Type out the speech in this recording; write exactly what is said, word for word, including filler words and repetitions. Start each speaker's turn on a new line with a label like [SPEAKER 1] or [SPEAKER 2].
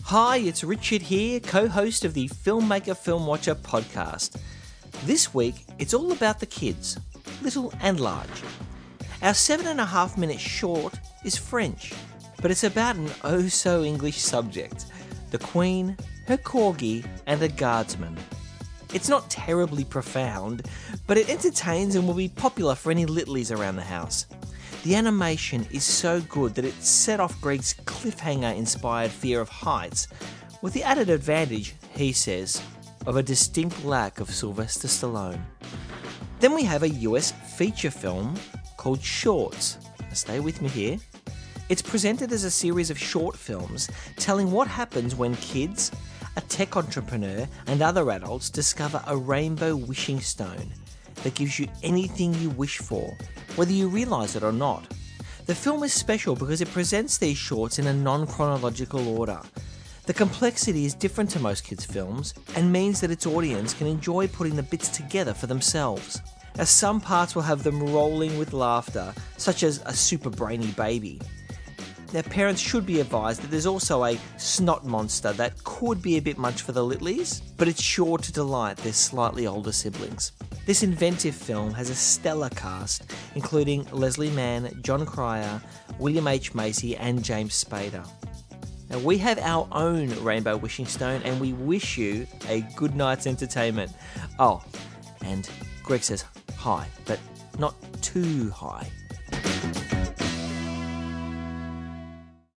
[SPEAKER 1] Hi, it's Richard here, co-host of the Filmmaker Film Watcher podcast. This week, it's all about the kids, little and large. Our seven and a half minute short is French, but it's about an oh-so-English subject, the Queen, her corgi, and a guardsman. It's not terribly profound, but it entertains and will be popular for any littlies around the house. The animation is so good that it set off Greg's cliffhanger-inspired fear of heights, with the added advantage, he says, of a distinct lack of Sylvester Stallone. Then we have a U S feature film called Shorts. Now stay with me here. It's presented as a series of short films telling what happens when kids, a tech entrepreneur, and other adults discover a rainbow wishing stone that gives you anything you wish for, whether you realise it or not. The film is special because it presents these shorts in a non-chronological order. The complexity is different to most kids' films and means that its audience can enjoy putting the bits together for themselves. Now, some parts will have them rolling with laughter, such as a super brainy baby. Now, parents should be advised that there's also a snot monster that could be a bit much for the littlies, but it's sure to delight their slightly older siblings. This inventive film has a stellar cast, including Leslie Mann, John Cryer, William H. Macy, and James Spader. Now, we have our own Rainbow Wishing Stone, and we wish you a good night's entertainment. Oh, and Greg says hi, but not too high.